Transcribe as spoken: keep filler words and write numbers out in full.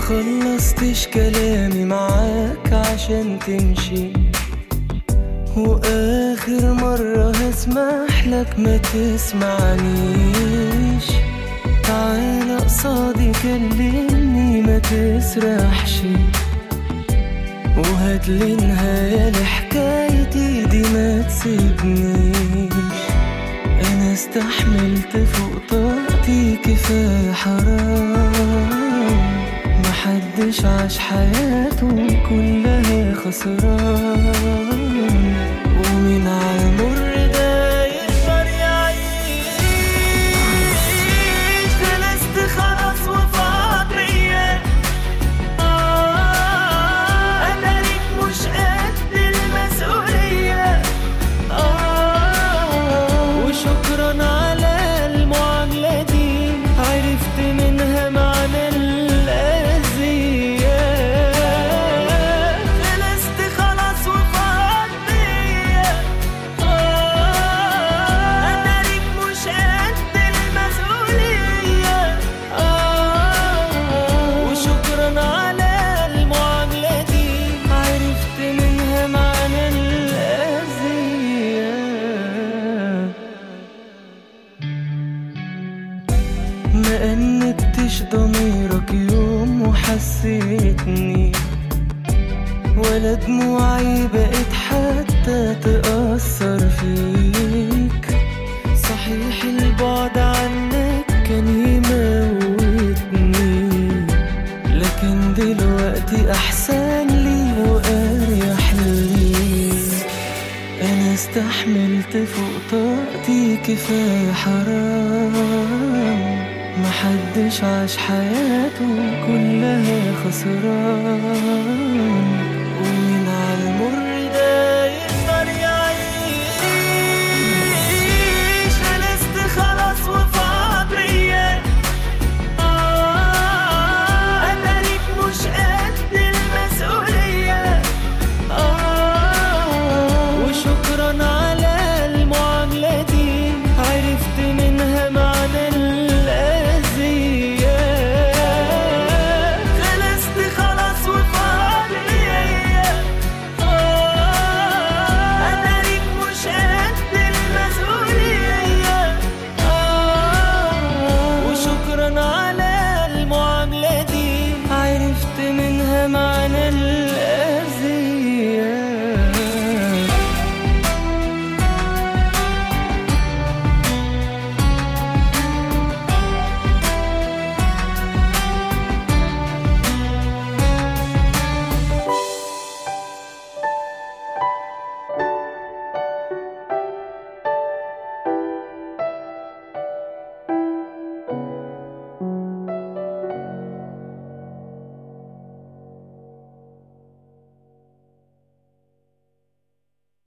خلصتش كلامي معاك عشان تمشي، واخر مرة هسمح لك ما تسمعنيش. تعال قصادي كلمني ما تسرحش، وهاتلي نهاية لحكايتي دي ما تسيبنيش. انا استحملت فوق طاقتي كفاية حرام، محدش عاش حياته كلها خسران، ومين عالمر ده يقدر يعيش. جلست خلاص وفاض بيا، انا ليك مش قد المسؤولية، وشكرا على المعاملة دي، عرفت منها معنى الأذية. جلست خلاص وفاض بيا، أنا ليك مش قد المسؤولية، وشكرا على المعاملة دي، عرفت منها معنى الأذية. ما أنبتش ضميرك يوم وحسيتني، ولا دموعي بقت حتى تأثر فيك. صحيح البعد عنك كان يموتني، لكن دلوقتي أحسن لي وأريح لي. أنا استحملت فوق طاقتي كفاية حرام، محدش عاش حياته كلها خسران.